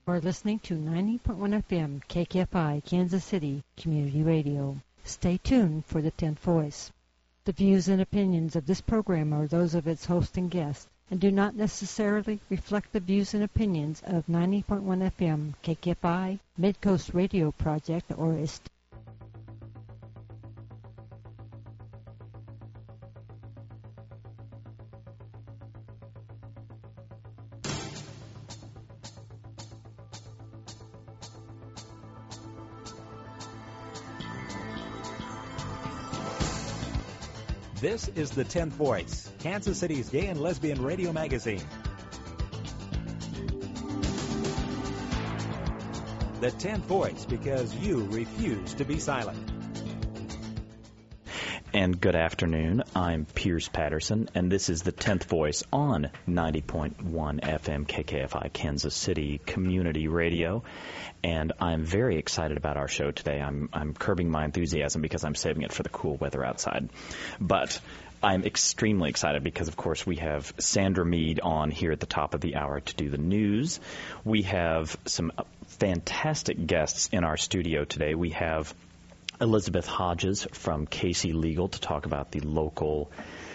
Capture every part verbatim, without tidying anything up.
We're listening to ninety point one F M K K F I Kansas City Community Radio. Stay tuned for the tenth Voice. The views and opinions of this program are those of its host and guests and do not necessarily reflect the views and opinions of ninety point one F M K K F I, Midcoast Radio Project, or its This is the tenth Voice, Kansas City's gay and lesbian radio magazine. The tenth Voice, because you refuse to be silent. And good afternoon. I'm Piers Patterson, and this is the tenth Voice on ninety point one F M K K F I Kansas City Community Radio. And I'm very excited about our show today. I'm, I'm curbing my enthusiasm because I'm saving it for the cool weather outside. But I'm extremely excited because, of course, we have Sandra Mead on here at the top of the hour to do the news. We have some fantastic guests in our studio today. We have Elizabeth Hodges from Casey Legal to talk about the local,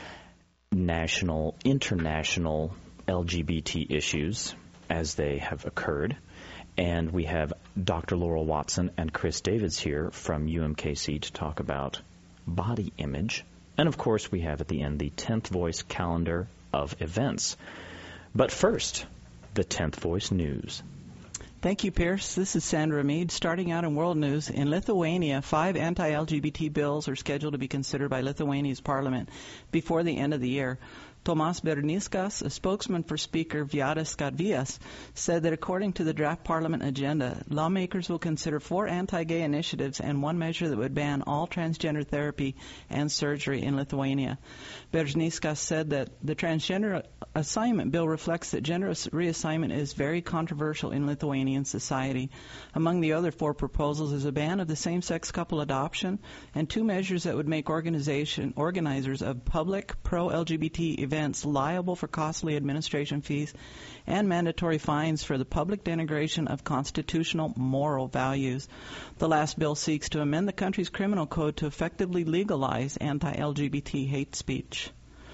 national, international L G B T issues as they have occurred. And we have Doctor Laurel Watson and Chris Davids here from U M K C to talk about body image. And, of course, we have at the end the tenth Voice calendar of events. But first, the tenth Voice news. Thank you, Pierce. This is Sandra Mead. Starting out in world news, in Lithuania, five anti-L G B T bills are scheduled to be considered by Lithuania's parliament before the end of the year. Tomas Bernickas, a spokesman for Speaker Vyadas Kadvias, said that according to the draft parliament agenda, lawmakers will consider four anti-gay initiatives and one measure that would ban all transgender therapy and surgery in Lithuania. Bernickas said that the transgender assignment bill reflects that gender reassignment is very controversial in Lithuanian society. Among the other four proposals is a ban of the same-sex couple adoption and two measures that would make organization organizers of public pro-L G B T events events liable for costly administration fees and mandatory fines for the public denigration of constitutional moral values. The last bill seeks to amend the country's criminal code to effectively legalize anti-L G B T hate speech.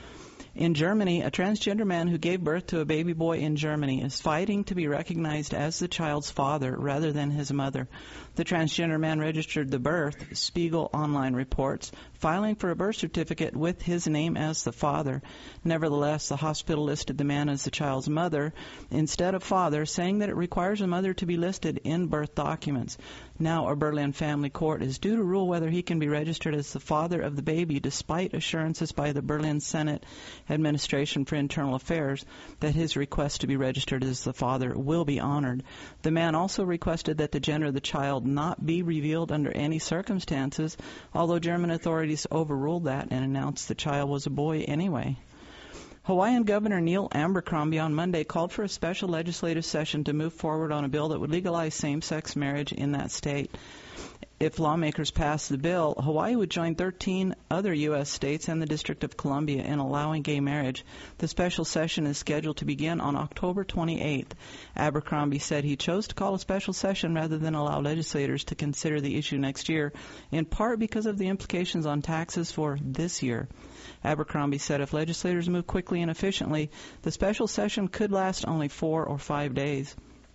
In Germany, a transgender man who gave birth to a baby boy in Germany is fighting to be recognized as the child's father rather than his mother. The transgender man registered the birth, Spiegel Online reports, filing for a birth certificate with his name as the father. Nevertheless, the hospital listed the man as the child's mother instead of father, saying that it requires a mother to be listed in birth documents. Now a Berlin family court is due to rule whether he can be registered as the father of the baby, despite assurances by the Berlin Senate Administration for Internal Affairs that his request to be registered as the father will be honored. The man also requested that the gender of the child not be revealed under any circumstances, although German authorities overruled that and announced the child was a boy anyway. Hawaiian Governor Neil Abercrombie on Monday called for a special legislative session to move forward on a bill that would legalize same-sex marriage in that state. If lawmakers pass the bill, Hawaii would join thirteen other U S states and the District of Columbia in allowing gay marriage. The special session is scheduled to begin on October twenty-eighth. Abercrombie said he chose to call a special session rather than allow legislators to consider the issue next year, in part because of the implications on taxes for this year. Abercrombie said if legislators move quickly and efficiently, the special session could last only four or five days.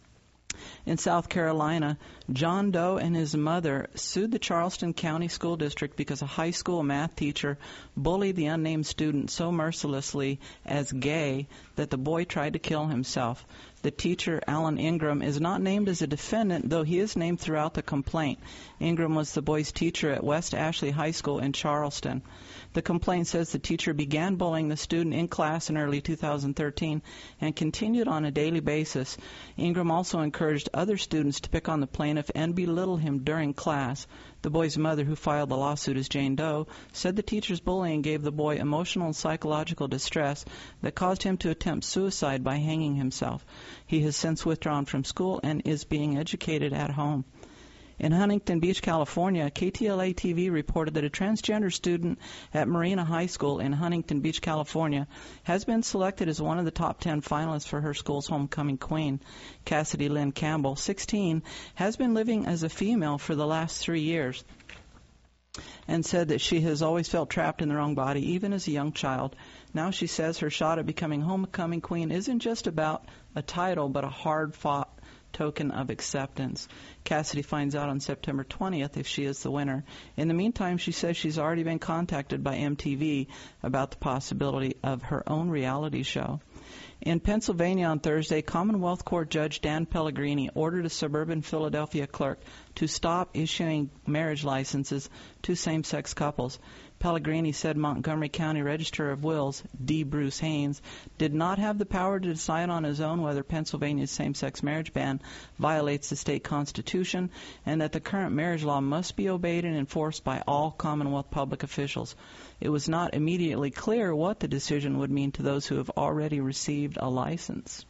In South Carolina, John Doe and his mother sued the Charleston County School District because a high school math teacher bullied the unnamed student so mercilessly as gay that the boy tried to kill himself. The teacher, Alan Ingram, is not named as a defendant, though he is named throughout the complaint. Ingram was the boy's teacher at West Ashley High School in Charleston. The complaint says the teacher began bullying the student in class in early two thousand thirteen and continued on a daily basis. Ingram also encouraged other students to pick on the plaintiff and belittle him during class. The boy's mother, who filed the lawsuit as Jane Doe, said the teacher's bullying gave the boy emotional and psychological distress that caused him to attempt suicide by hanging himself. He has since withdrawn from school and is being educated at home. In Huntington Beach, California, K T L A T V reported that a transgender student at Marina High School in Huntington Beach, California, has been selected as one of the top ten finalists for her school's homecoming queen. Cassidy Lynn Campbell, sixteen, has been living as a female for the last three years and said that she has always felt trapped in the wrong body, even as a young child. Now she says her shot at becoming homecoming queen isn't just about a title, but a hard-fought token of acceptance. Cassidy finds out on September twentieth if she is the winner. In the meantime, she says she's already been contacted by M T V about the possibility of her own reality show. In Pennsylvania on Thursday, Commonwealth Court Judge Dan Pellegrini ordered a suburban Philadelphia clerk to stop issuing marriage licenses to same-sex couples. Pellegrini said Montgomery County Register of Wills, D. Bruce Haynes, did not have the power to decide on his own whether Pennsylvania's same-sex marriage ban violates the state constitution, and that the current marriage law must be obeyed and enforced by all Commonwealth public officials. It was not immediately clear what the decision would mean to those who have already received a license.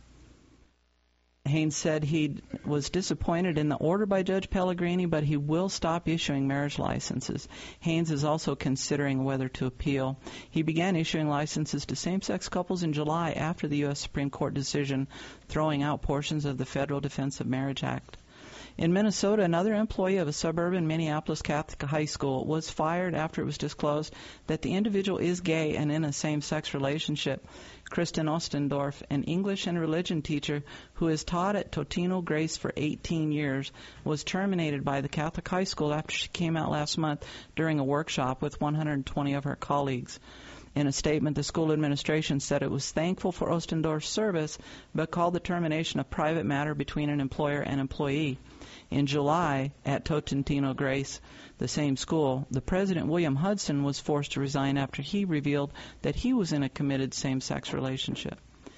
Haynes said he was disappointed in the order by Judge Pellegrini, but he will stop issuing marriage licenses. Haynes is also considering whether to appeal. He began issuing licenses to same-sex couples in July after the U S Supreme Court decision throwing out portions of the Federal Defense of Marriage Act. In Minnesota, another employee of a suburban Minneapolis Catholic high school was fired after it was disclosed that the individual is gay and in a same-sex relationship. Kristen Ostendorf, an English and religion teacher who has taught at Totino Grace for eighteen years, was terminated by the Catholic high school after she came out last month during a workshop with one hundred twenty of her colleagues. In a statement, the school administration said it was thankful for Ostendorf's service, but called the termination a private matter between an employer and employee. In July, at Totino Grace, the same school, the president, William Hudson, was forced to resign after he revealed that he was in a committed same-sex relationship.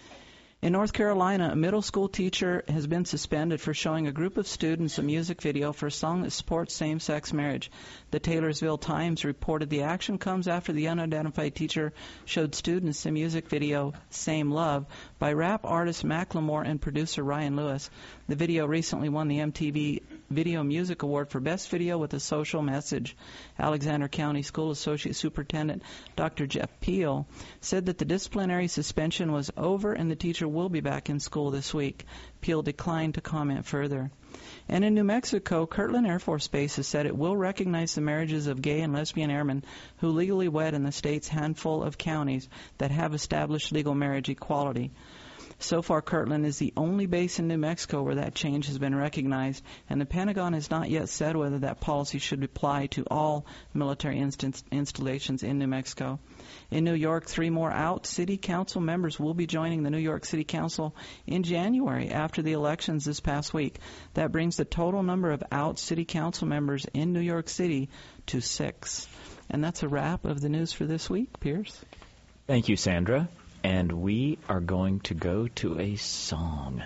In North Carolina, a middle school teacher has been suspended for showing a group of students a music video for a song that supports same-sex marriage. The Taylorsville Times reported the action comes after the unidentified teacher showed students the music video Same Love by rap artist Macklemore and producer Ryan Lewis. The video recently won the M T V Video Music Award for Best Video with a Social Message. Alexander County School Associate Superintendent Doctor Jeff Peel said that the disciplinary suspension was over and the teacher will be back in school this week. Peel declined to comment further. And in New Mexico, Kirtland Air Force Base has said it will recognize the marriages of gay and lesbian airmen who legally wed in the state's handful of counties that have established legal marriage equality. So far, Kirtland is the only base in New Mexico where that change has been recognized, and the Pentagon has not yet said whether that policy should apply to all military inst- installations in New Mexico. In New York, three more out city council members will be joining the New York City Council in January after the elections this past week. That brings the total number of out city council members in New York City to six. And that's a wrap of the news for this week. Pierce? Thank you, Sandra. And we are going to go to a song.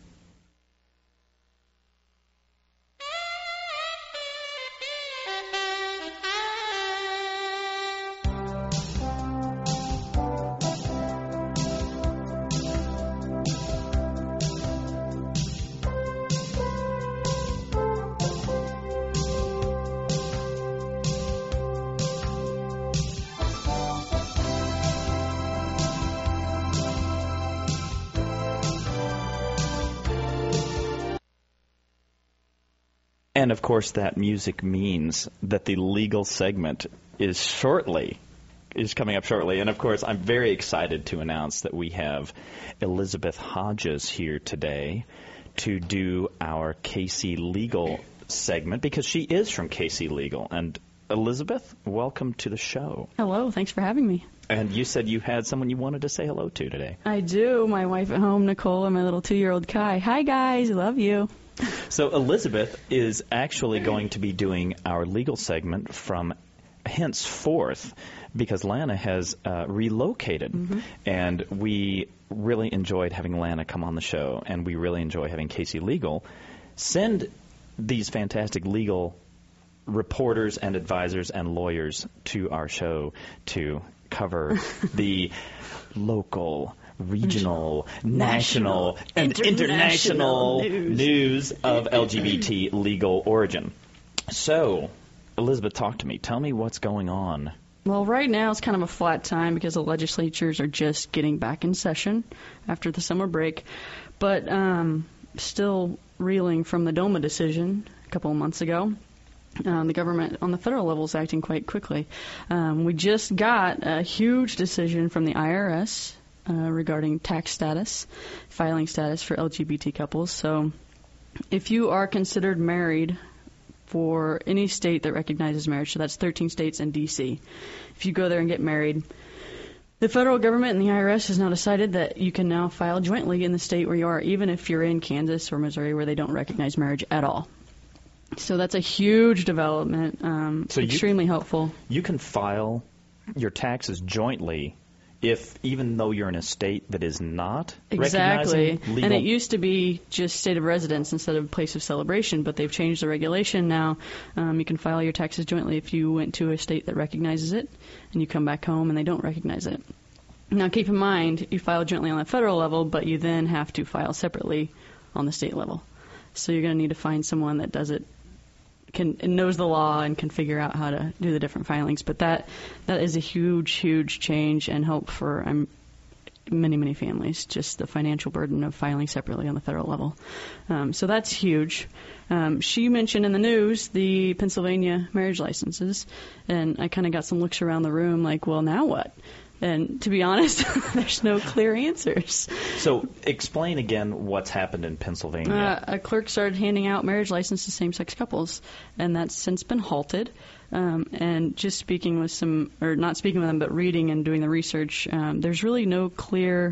And, of course, that music means that the legal segment is shortly, is coming up shortly. And, of course, I'm very excited to announce that we have Elizabeth Hodges here today to do our K C Legal segment because she is from K C Legal. And, Elizabeth, welcome to the show. Hello. Thanks for having me. And you said you had someone you wanted to say hello to today. I do. My wife at home, Nicole, and my little two-year-old Kai. Hi, guys. Love you. So Elizabeth is actually going to be doing our legal segment from henceforth because Lana has uh, relocated. Mm-hmm. And we really enjoyed having Lana come on the show, and we really enjoy having K C Legal send these fantastic legal reporters and advisors and lawyers to our show to cover the local, regional, national, and international, international news. news of L G B T legal origin. So, Elizabeth, talk to me. Tell me what's going on. Well, right now it's kind of a flat time because the legislatures are just getting back in session after the summer break, but um, still reeling from the DOMA decision a couple of months ago. Um, the government on the federal level is acting quite quickly. Um, we just got a huge decision from the I R S uh, regarding tax status, filing status for L G B T couples. So if you are considered married for any state that recognizes marriage, so that's thirteen states and D C. If you go there and get married, the federal government and the I R S has now decided that you can now file jointly in the state where you are, even if you're in Kansas or Missouri where they don't recognize marriage at all. So that's a huge development, um, so extremely you, helpful. You can file your taxes jointly if, even though you're in a state that is not exactly, recognizing legal... and it used to be just state of residence instead of place of celebration, but they've changed the regulation now. Um, you can file your taxes jointly if you went to a state that recognizes it, and you come back home and they don't recognize it. Now, keep in mind, you file jointly on the federal level, but you then have to file separately on the state level. So you're going to need to find someone that does it, can and knows the law and can figure out how to do the different filings. But that that is a huge, huge change and help for um, many, many families, just the financial burden of filing separately on the federal level. Um, so that's huge. Um, she mentioned in the news the Pennsylvania marriage licenses, and I kind of got some looks around the room like, well, now what? And to be honest, there's no clear answers. So explain again what's happened in Pennsylvania. Uh, a clerk started handing out marriage licenses to same-sex couples, and that's since been halted. Um, and just speaking with some, or not speaking with them, but reading and doing the research, um, there's really no clear,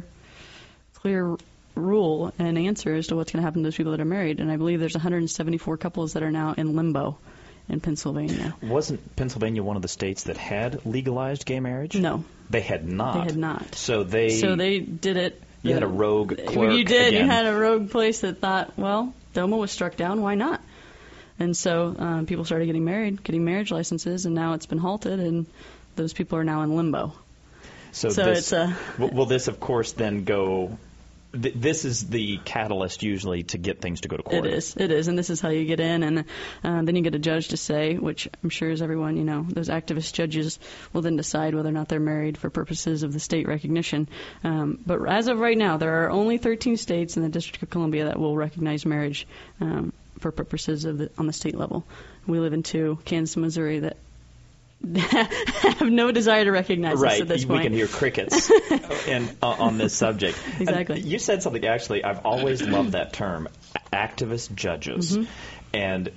clear rule and answer as to what's going to happen to those people that are married. And I believe there's one hundred seventy-four couples that are now in limbo in Pennsylvania. Wasn't Pennsylvania one of the states that had legalized gay marriage? No. They had not. They had not. So they So they did it. You had a rogue clerk. You did. Again. You had a rogue place that thought, well, DOMA was struck down. Why not? And so um, people started getting married, getting marriage licenses, and now it's been halted, and those people are now in limbo. So, so this, it's a. Will this, of course, then go? Th- this is the catalyst usually to get things to go to court. It is. It is, and this is how you get in, and uh, then you get a judge to say, which I'm sure is everyone, you know, those activist judges will then decide whether or not they're married for purposes of the state recognition. Um, but as of right now, there are only thirteen states in the District of Columbia that will recognize marriage um, for purposes of the, on the state level. We live in two, Kansas and Missouri, that have no desire to recognize right. us at this we point. Can hear crickets in, uh, on this subject. Exactly. And you said something, actually, I've always loved that term, activist judges. Mm-hmm. And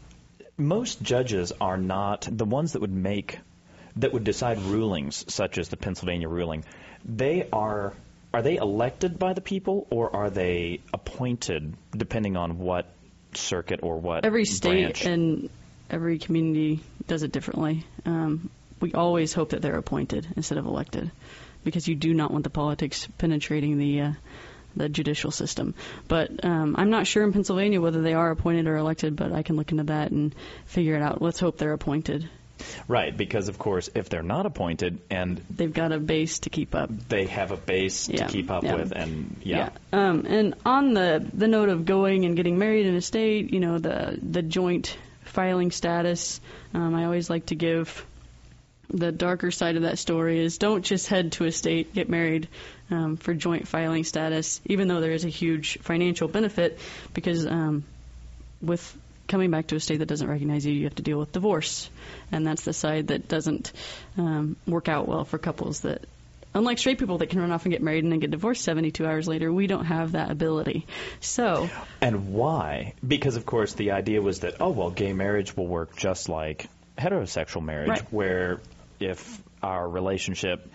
most judges are not the ones that would make, that would decide rulings, such as the Pennsylvania ruling. They are, are they elected by the people, or are they appointed, depending on what circuit or what Every state branch? and every community does it differently. Um, we always hope that they're appointed instead of elected, because you do not want the politics penetrating the uh, the judicial system. But um, I'm not sure in Pennsylvania whether they are appointed or elected, but I can look into that and figure it out. Let's hope they're appointed. Right, because, of course, if they're not appointed and they've got a base to keep up. They have a base yeah, to keep up yeah. with, and yeah. yeah. Um, and on the the note of going and getting married in a state, you know, the the joint filing status, um, I always like to give the darker side of that story is don't just head to a state, get married um, for joint filing status, even though there is a huge financial benefit, because um, with coming back to a state that doesn't recognize you, you have to deal with divorce. And that's the side that doesn't um, work out well for couples that, unlike straight people that can run off and get married and then get divorced seventy-two hours later, we don't have that ability. So. And why? Because, of course, the idea was that, oh, well, gay marriage will work just like heterosexual marriage, right. where if our relationship,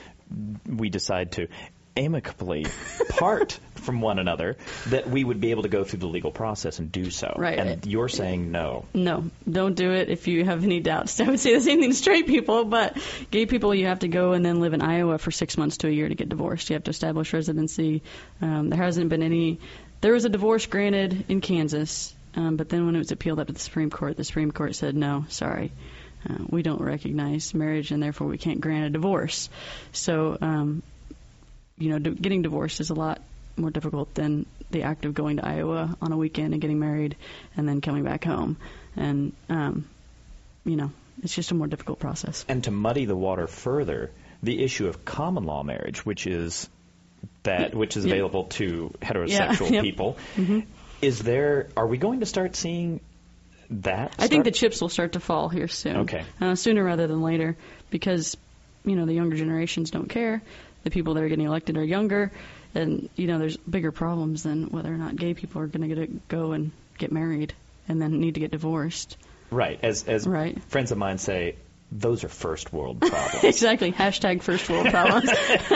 we decide to amicably part from one another, that we would be able to go through the legal process and do so. Right. And you're saying no. No, don't do it if you have any doubts. I would say the same thing to straight people, but gay people, you have to go and then live in Iowa for six months to a year to get divorced. You have to establish residency. Um, there hasn't been any. There was a divorce granted in Kansas, um, but then when it was appealed up to the Supreme Court, the Supreme Court said, no, sorry. Uh, we don't recognize marriage, and therefore we can't grant a divorce. So, um, you know, d- getting divorced is a lot more difficult than the act of going to Iowa on a weekend and getting married and then coming back home. and um, you know, it's just a more difficult process. And to muddy the water further, the issue of common law marriage, which is that which is Yep. available to heterosexual Yeah, yep. people, hmm is there? Are we going to start seeing that? I think the start- chips will start to fall here soon. Okay. Uh, sooner rather than later, because, you know, the younger generations don't care. The people that are getting elected are younger, and, you know, there's bigger problems than whether or not gay people are going to go and get married and then need to get divorced. Right. As as Right. friends of mine say, those are first world problems. Exactly. Hashtag first world problems.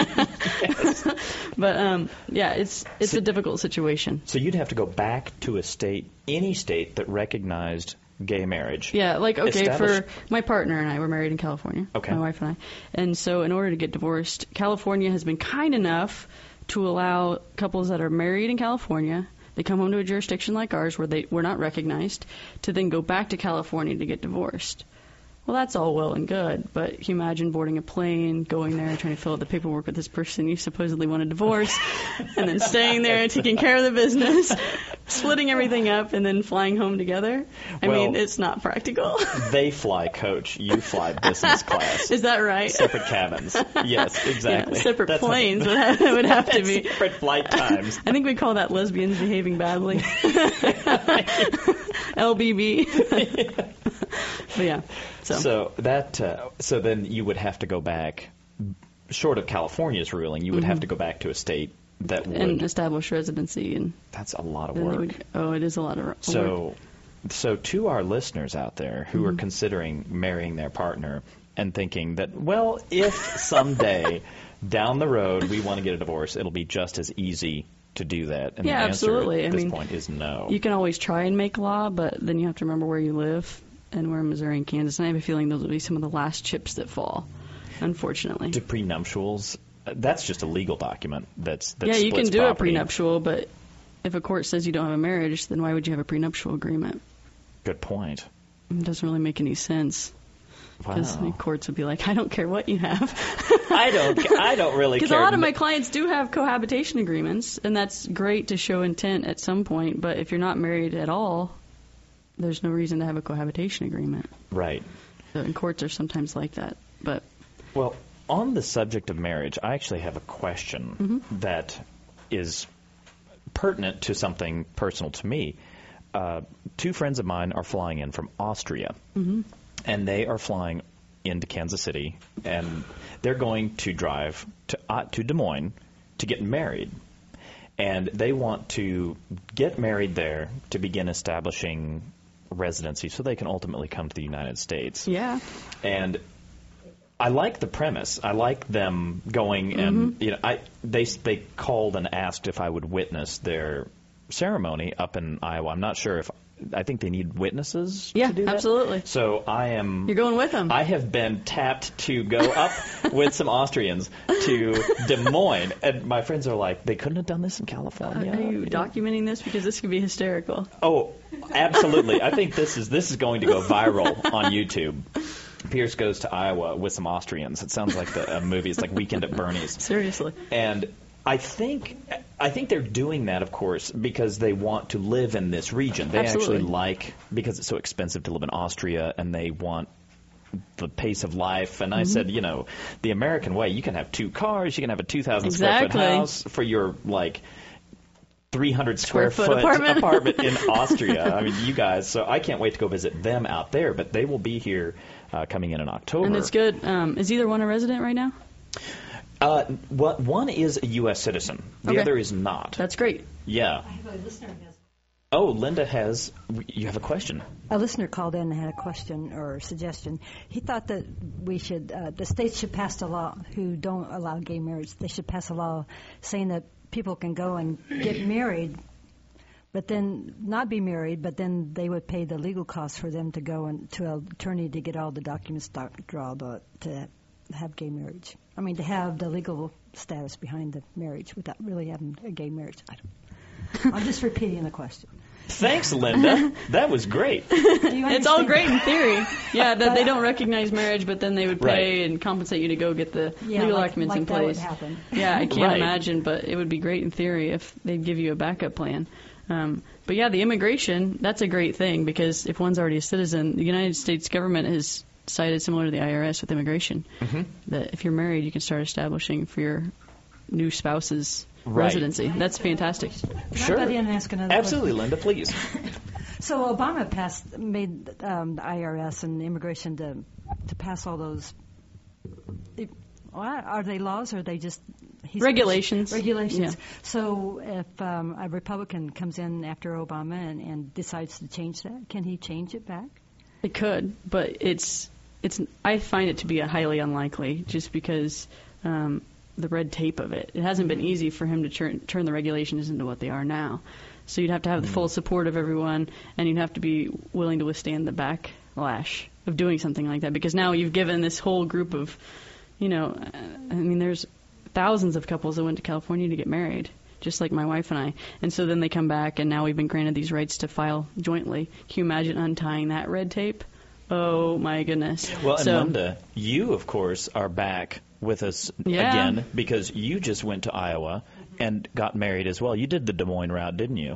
But, um, yeah, it's it's So- a difficult situation. So you'd have to go back to a state, any state that recognized gay marriage. Yeah, like, okay, Establish- for my partner and I, we're married in California. Okay. My wife and I. And so in order to get divorced, California has been kind enough to allow couples that are married in California, they come home to a jurisdiction like ours where they were not recognized, to then go back to California to get divorced. Well, that's all well and good, but can you imagine boarding a plane, going there, trying to fill out the paperwork with this person you supposedly want a divorce, and then staying there and taking care of the business, splitting everything up, and then flying home together? I Well- mean, it's not practical. They fly coach, you fly business class. Is that right? Separate cabins. Yes, exactly. Yeah, separate That's how- planes would have, would have to be. Separate flight times. I think we call that lesbians behaving badly. L B B. But yeah, so. So that uh, so then you would have to go back, short of California's ruling, you would have to go back to a state that would. and establish residency, and That's a lot of then they work. would. Oh, it is a lot of work. So, so to our listeners out there who Mm-hmm. are considering marrying their partner and thinking that, well, if someday down the road we want to get a divorce, it'll be just as easy to do that. And Yeah, the answer absolutely. at I this mean, point is no. You can always try and make law, but then you have to remember where you live, and we're in Missouri and Kansas, and I have a feeling those will be some of the last chips that fall, unfortunately. Do prenuptials? uh, That's just a legal document. That's, that Yeah, you can splits do property. a prenuptial, but if a court says you don't have a marriage, then why would you have a prenuptial agreement? Good point. It doesn't really make any sense. Because Wow. the courts would be like, I don't care what you have. I don't. I don't really care. Because a lot of my clients do have cohabitation agreements, and that's great to show intent at some point. But if you're not married at all, there's no reason to have a cohabitation agreement. Right. So, and courts are sometimes like that. But Well, on the subject of marriage, I actually have a question Mm-hmm. that is pertinent to something personal to me. Uh, two friends of mine are flying in from Austria, Mm-hmm. and they are flying into Kansas City, and they're going to drive to uh, to Des Moines to get married. And they want to get married there to begin establishing residency so they can ultimately come to the United States. yeah, And I like the premise. I like them going and Mm-hmm. you know I they they called and asked if I would witness their ceremony up in Iowa. I'm not sure if I think they need witnesses yeah, to do that. absolutely. So I am You're going with them. I have been tapped to go up with some Austrians to Des Moines, and my friends are like, they couldn't have done this in California. Are you documenting this? Because this could be hysterical. Oh, absolutely. I think this is this is going to go viral on YouTube. Pierce goes to Iowa with some Austrians. It sounds like the a movie. It's like Weekend at Bernie's. Seriously. And I think I think they're doing that, of course, because they want to live in this region. They Absolutely. actually like, because it's so expensive to live in Austria, and they want the pace of life. And I Mm-hmm. said, you know, the American way, you can have two cars, you can have a two thousand square Exactly. foot house for your, like, three hundred square, Square foot apartment. apartment in Austria. I mean, you guys, so I can't wait to go visit them out there, but they will be here uh, coming in in October. And it's good. Um, is either one a resident right now? Uh, what, one is a U S citizen. The Okay. other is not. That's great. Yeah. I have a listener who has Oh, Linda has. You have a question. A listener called in and had a question or suggestion. He thought that we should, uh, the states should pass a law who don't allow gay marriage. They should pass a law saying that people can go and get married, but then not be married, but then they would pay the legal costs for them to go and to an attorney to get all the documents doc- drawn to, to have gay marriage. I mean, to have the legal status behind the marriage without really having a gay marriage. I don't, I'm just repeating the question. Thanks, Linda. That was great. Do you It's all understand? great in theory. Yeah, that they don't recognize marriage, but then they would pay Right. and compensate you to go get the Yeah, legal like, documents like in that would place. happen. Yeah, I can't Right. imagine, but it would be great in theory if they'd give you a backup plan. Um, but yeah, the immigration, that's a great thing, because if one's already a citizen, the United States government has decided, similar to the I R S with immigration, Mm-hmm. that if you're married, you can start establishing for your new spouse's Right. residency. That's fantastic. Sure. Can I butt in and ask another Absolutely, question? Linda, please. So Obama passed, made um, the I R S and immigration to to pass all those. It, well, are they laws or are they just he's Regulations. Regulations. Yeah. So if um, a Republican comes in after Obama and, and decides to change that, can he change it back? It could, but it's it's. I find it to be a highly unlikely, just because um, the red tape of it. It hasn't been easy for him to turn turn the regulations into what they are now. So you'd have to have the full support of everyone, and you'd have to be willing to withstand the backlash of doing something like that, because now you've given this whole group of, you know, I mean, there's thousands of couples that went to California to get married, just like my wife and I. And so then they come back, and now we've been granted these rights to file jointly. Can you imagine untying that red tape? Oh, my goodness. Well, and so, Linda, you, of course, are back with us Yeah. again because you just went to Iowa and got married as well. You did the Des Moines route, didn't you?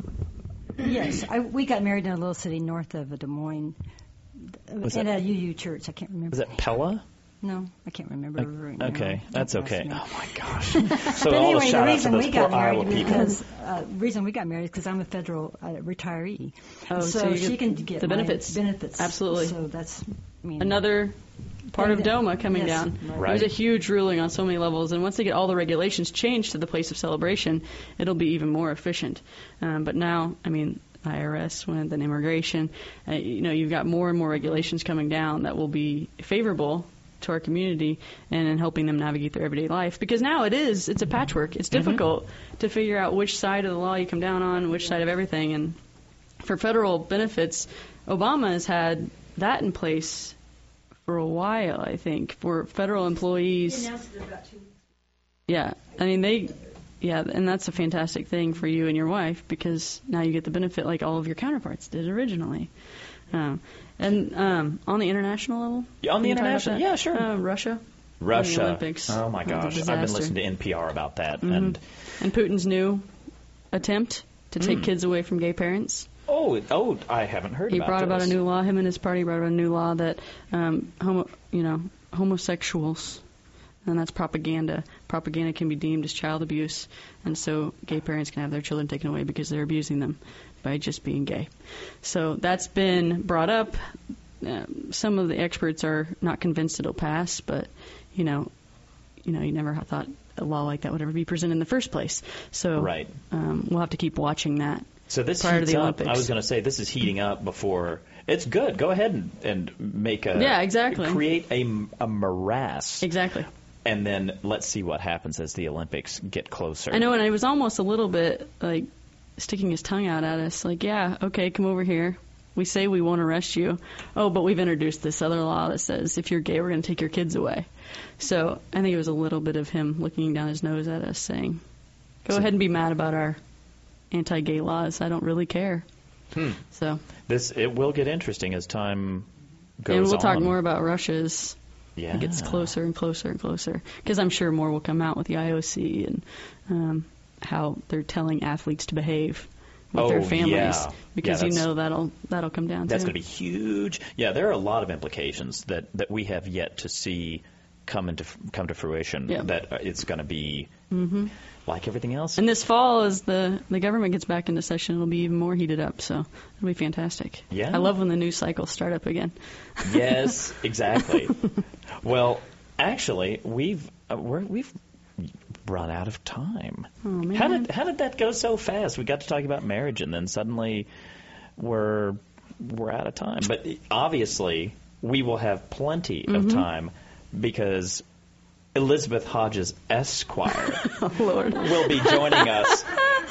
Yes, I, we got married in a little city north of Des Moines, Was in that- a U U church. I can't remember. Was that Pella? No, I can't remember. right now. Okay, that's Don't ask okay. me. Oh, my gosh. So But all anyway, the the shout-outs to reason those we poor got married Iowa people. because uh, reason we got married is because I'm a federal uh, retiree, Oh, so, so you she get can get the my benefits. Benefits, Absolutely. So that's I mean, Another part of Thing that- DOMA coming yes, down. right. It was a Right. huge ruling on so many levels, and once they get all the regulations changed to the place of celebration, it'll be even more efficient. Um, but now, I mean, I R S went, then immigration. Uh, you know, you've got more and more regulations coming down that will be favorable to our community and in helping them navigate their everyday life. Because now it is, it's a patchwork. It's difficult to figure out which side of the law you come down on, which side of everything. And for federal benefits, Obama has had that in place for a while, I think, for federal employees. Yeah, I mean, they, yeah, and that's a fantastic thing for you and your wife, because now you get the benefit like all of your counterparts did originally. Um, and um, on the international level? Yeah, on the Can you talk about international- that? yeah, sure. Uh, Russia. Russia. The Olympics. Oh, my That was a gosh. I've been disaster. listening to N P R about that. Mhm. And And Putin's new attempt to take Mm. kids away from gay parents. Oh, oh, I haven't heard He about brought this. about a new law. Him and his party brought about a new law that, um, homo, you know, homosexuals, and that's propaganda. Propaganda can be deemed as child abuse, and so gay parents can have their children taken away because they're abusing them by just being gay. So that's been brought up. Um, some of the experts are not convinced it'll pass, but you know, you know, you never thought a law like that would ever be presented in the first place. So Right. um, we'll have to keep watching that. So this prior to heats the up. Olympics. I was going to say this is heating up before. It's good. Go ahead and, and make a Yeah, exactly. create a, a morass, Exactly. and then let's see what happens as the Olympics get closer. I know, and I was almost a little bit like sticking his tongue out at us, like, yeah, okay, come over here. We say we won't arrest you. Oh, but we've introduced this other law that says if you're gay, we're going to take your kids away. So I think it was a little bit of him looking down his nose at us, saying, go So- ahead and be mad about our anti-gay laws. I don't really care. Hmm. So, This it will get interesting as time goes on. and we'll talk more about Russia as Yeah. it gets closer and closer and closer, because I'm sure more will come out with the I O C and um, how they're telling athletes to behave with Oh, their families, yeah. because Yeah, you that's- know that'll that'll come down. That's too. going to be huge. Yeah, there are a lot of implications that, that we have yet to see come into come to fruition. Yeah. That uh, it's going to be hmm like everything else. And this fall, as the the government gets back into session, it'll be even more heated up. So it'll be fantastic. Yeah. I love when the news cycles start up again. Yes, exactly. Well, actually, we've uh, we're, we've run out of time. Oh man. How did how did that go so fast? We got to talk about marriage, and then suddenly we're we're out of time. But obviously, we will have plenty of time because Elizabeth Hodges Esquire Oh Lord. will be joining us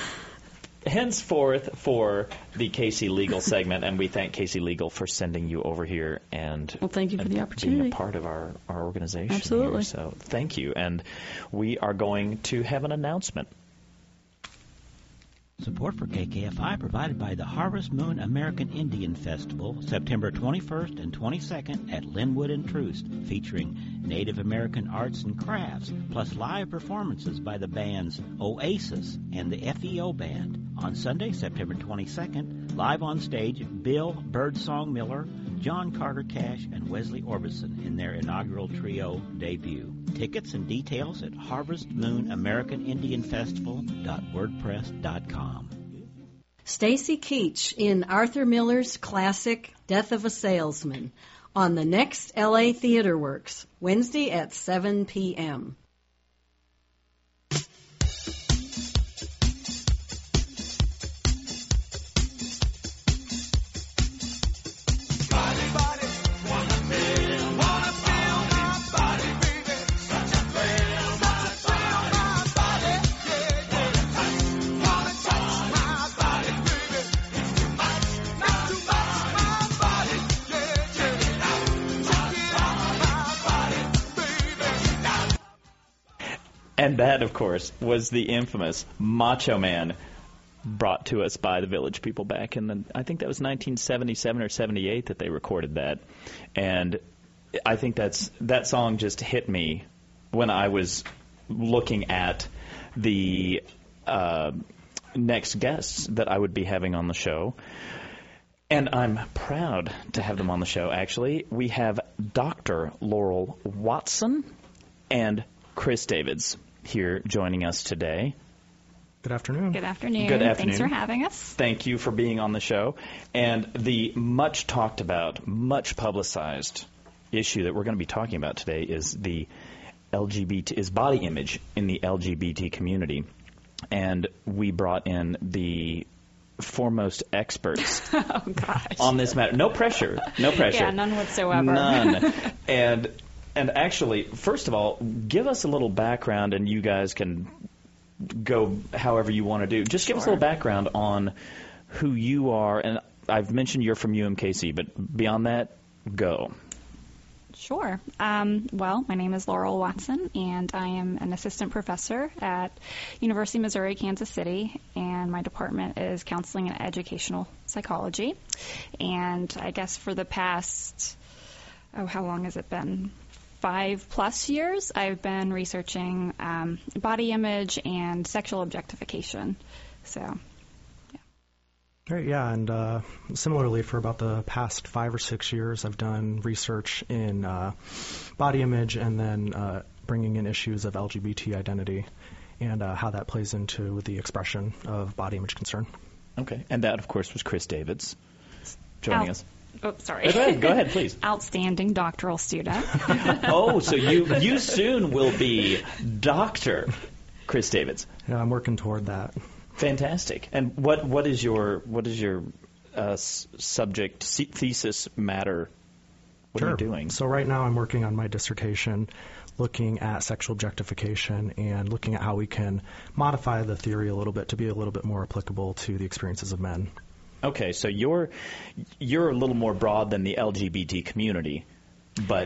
henceforth for the Casey Legal segment, and we thank Casey Legal for sending you over here and Well, thank you for and the being opportunity. a part of our, our organization. Absolutely. Here. So thank you, and we are going to have an announcement. Support for K K F I provided by the Harvest Moon American Indian Festival, September twenty-first and twenty-second at Linwood and Troost, featuring Native American arts and crafts, plus live performances by the bands Oasis and the F E O Band. On Sunday, September twenty-second, live on stage, Bill Birdsong Miller, John Carter Cash, and Wesley Orbison in their inaugural trio debut. Tickets and details at harvest moon american indian festival dot wordpress dot com. Stacy Keach in Arthur Miller's classic Death of a Salesman on the next L A Theater Works, Wednesday at seven p.m. And that, of course, was the infamous Macho Man, brought to us by the Village People back in the, I think that was nineteen seventy-seven or seventy-eight that they recorded that. And I think that's that song just hit me when I was looking at the uh, next guests that I would be having on the show. And I'm proud to have them on the show, actually. We have Doctor Laurel Watson and Chris Davids here joining us today. Good afternoon. Good afternoon. Good afternoon. Thanks for having us. Thank you for being on the show. And the much talked about, much publicized issue that we're going to be talking about today is the L G B T, is body image in the L G B T community. And we brought in the foremost experts oh, gosh. on this matter. No pressure. No pressure. Yeah, none whatsoever. None. And And actually, first of all, give us a little background, and you guys can go however you want to do. Just give sure. us a little background on who you are. And I've mentioned you're from U M K C, but beyond that, go. Sure. Um, well, my name is Laurel Watson, and I am an assistant professor at University of Missouri, Kansas City, and my department is counseling and educational psychology. And I guess for the past, oh, how long has it been? Five plus years, I've been researching um, body image and sexual objectification. So, yeah. Great, yeah, and uh, similarly, for about the past five or six years, I've done research in uh, body image and then uh, bringing in issues of L G B T identity and uh, how that plays into the expression of body image concern. Okay, and that, of course, was Chris Davids joining Out- us. Oh, sorry. Go ahead, go ahead, please. Outstanding doctoral student. Oh, so you you soon will be Doctor Chris Davids. Yeah, I'm working toward that. Fantastic. And what what is your what is your uh, s- subject c- thesis matter? What sure. are you doing? So right now I'm working on my dissertation looking at sexual objectification and looking at how we can modify the theory a little bit to be a little bit more applicable to the experiences of men. Okay, so you're you're a little more broad than the L G B T community, but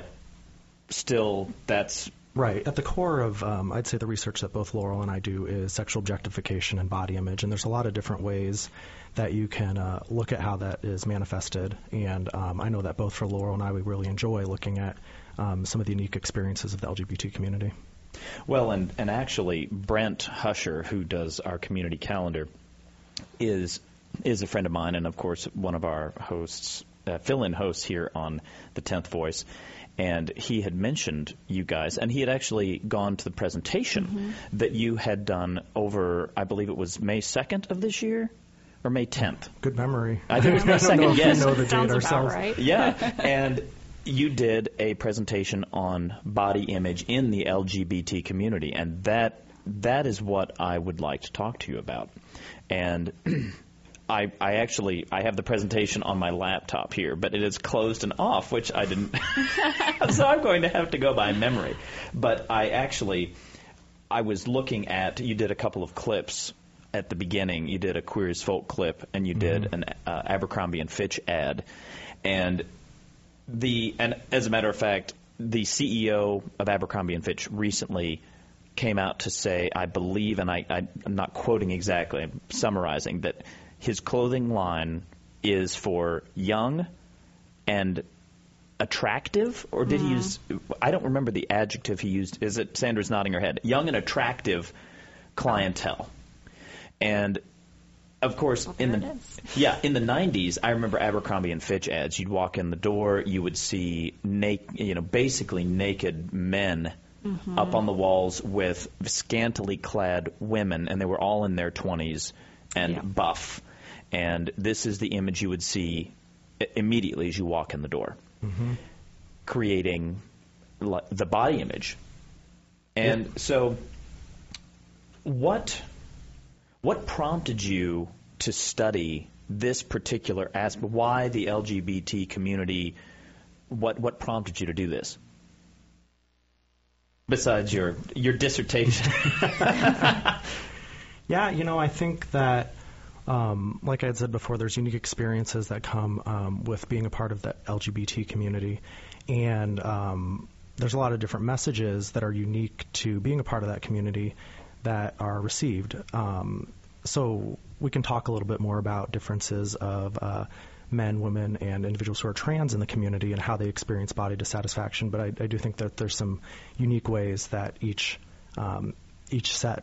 still that's... Right. At the core of, um, I'd say the research that both Laurel and I do is sexual objectification and body image, and there's a lot of different ways that you can uh, look at how that is manifested, and um, I know that both for Laurel and I, we really enjoy looking at um, some of the unique experiences of the L G B T community. Well, and, and actually, Brent Husher, who does our community calendar, is... is a friend of mine and, of course, one of our hosts, uh, fill-in hosts here on the tenth Voice. And he had mentioned you guys, and he had actually gone to the presentation mm-hmm. that you had done over, I believe it was May second of this year, or May tenth? Good memory. I think it was May second, yes. We know the date Sounds ourselves. about right. Yeah, and you did a presentation on body image in the L G B T community, and that that is what I would like to talk to you about. And... I, I actually, I have the presentation on my laptop here, but it is closed and off, which I didn't, so I'm going to have to go by memory. But I actually, I was looking at, you did a couple of clips at the beginning. You did a Queer as Folk clip, and you did mm-hmm. an uh, Abercrombie and Fitch ad. And the, and as a matter of fact, the C E O of Abercrombie and Fitch recently came out to say, I believe, and I, I, I'm not quoting exactly, I'm summarizing, that his clothing line is for young and attractive, or did mm-hmm. he use, I don't remember the adjective he used. Is it, Sandra's nodding her head, young and attractive clientele. And of course, well, in the yeah, in the nineties, I remember Abercrombie and Fitch ads. You'd walk in the door, you would see naked, you know, basically naked men mm-hmm. up on the walls with scantily clad women, and they were all in their twenties and yeah. buff. And this is the image you would see immediately as you walk in the door, mm-hmm. creating the body image. And yeah. so, what? What prompted you to study this particular aspect? Why the L G B T community? What what prompted you to do this? Besides your your dissertation. Yeah, you know, I think that, um, like I had said before, there's unique experiences that come um, with being a part of the L G B T community, and um, there's a lot of different messages that are unique to being a part of that community that are received. Um, so we can talk a little bit more about differences of uh, men, women, and individuals who are trans in the community and how they experience body dissatisfaction. But I, I do think that there's some unique ways that each um, each set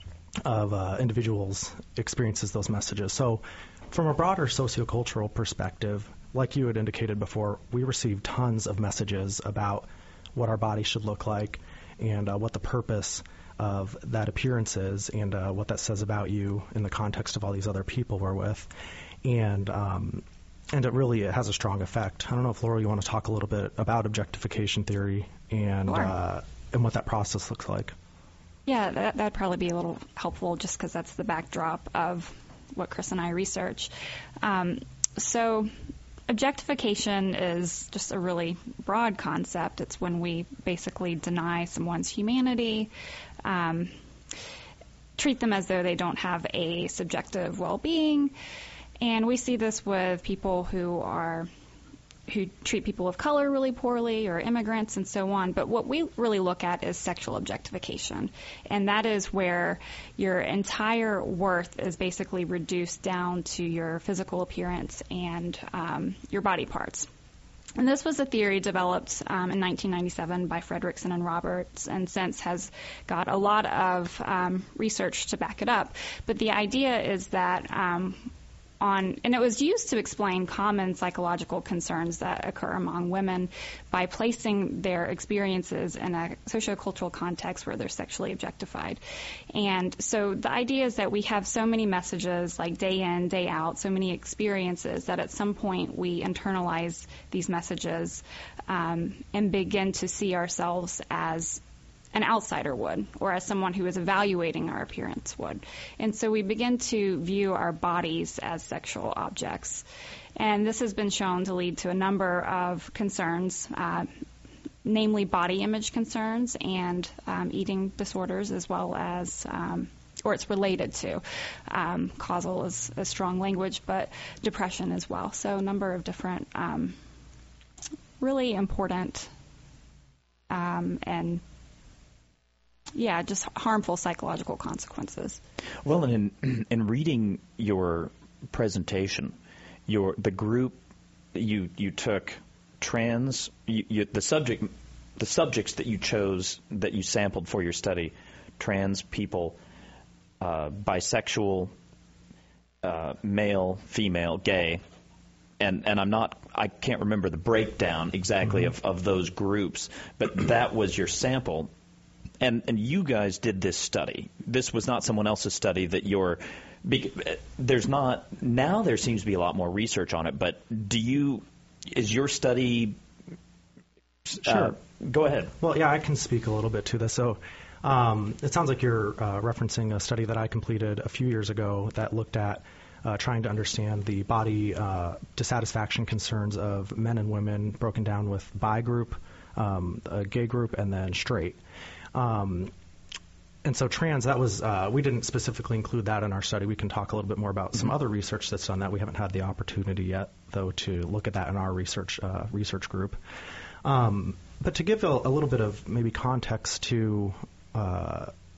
of uh, individuals experiences those messages. So from a broader sociocultural perspective, like you had indicated before, we receive tons of messages about what our body should look like and uh, what the purpose of that appearance is, and uh, what that says about you in the context of all these other people we're with. And um, and it really it has a strong effect. I don't know if, Laurel, you want to talk a little bit about objectification theory and sure. uh, and what that process looks like. Yeah, that, that'd probably be a little helpful just because that's the backdrop of what Chris and I research. Um, so objectification is just a really broad concept. It's when we basically deny someone's humanity, um, treat them as though they don't have a subjective well-being. And we see this with people who are who treat people of color really poorly, or immigrants and so on. But what we really look at is sexual objectification. And that is where your entire worth is basically reduced down to your physical appearance and um, your body parts. And this was a theory developed um, in nineteen ninety-seven by Fredrickson and Roberts, and since has got a lot of um, research to back it up. But the idea is that um, on, and it was used to explain common psychological concerns that occur among women by placing their experiences in a sociocultural context where they're sexually objectified. And so the idea is that we have so many messages, like day in, day out, so many experiences, that at some point we internalize these messages um, and begin to see ourselves as an outsider would, or as someone who is evaluating our appearance would. And so we begin to view our bodies as sexual objects. And this has been shown to lead to a number of concerns, uh, namely body image concerns and um, eating disorders, as well as, um, or it's related to, um, causal is a strong language, but depression as well. So a number of different um, really important um, and Yeah, just harmful psychological consequences. Well, and in in reading your presentation, your the group you you took trans you, you, the subject the subjects that you chose that you sampled for your study, trans people, uh, bisexual, uh, male, female, gay, and and I'm not I can't remember the breakdown exactly mm-hmm. of, of those groups, but that was your sample. And and you guys did this study. This was not someone else's study that you're – there's not – now there seems to be a lot more research on it, but do you – is your study – Sure. Uh, go ahead. Well, yeah, I can speak a little bit to this. So um, it sounds like you're uh, referencing a study that I completed a few years ago that looked at uh, trying to understand the body uh, dissatisfaction concerns of men and women broken down with bi group, um, a gay group, and then straight. Um, and so trans, that was, uh, we didn't specifically include that in our study. We can talk a little bit more about some other research that's done that. We haven't had the opportunity yet, though, to look at that in our research uh, research group. Um, but to give a, a little bit of maybe context to uh,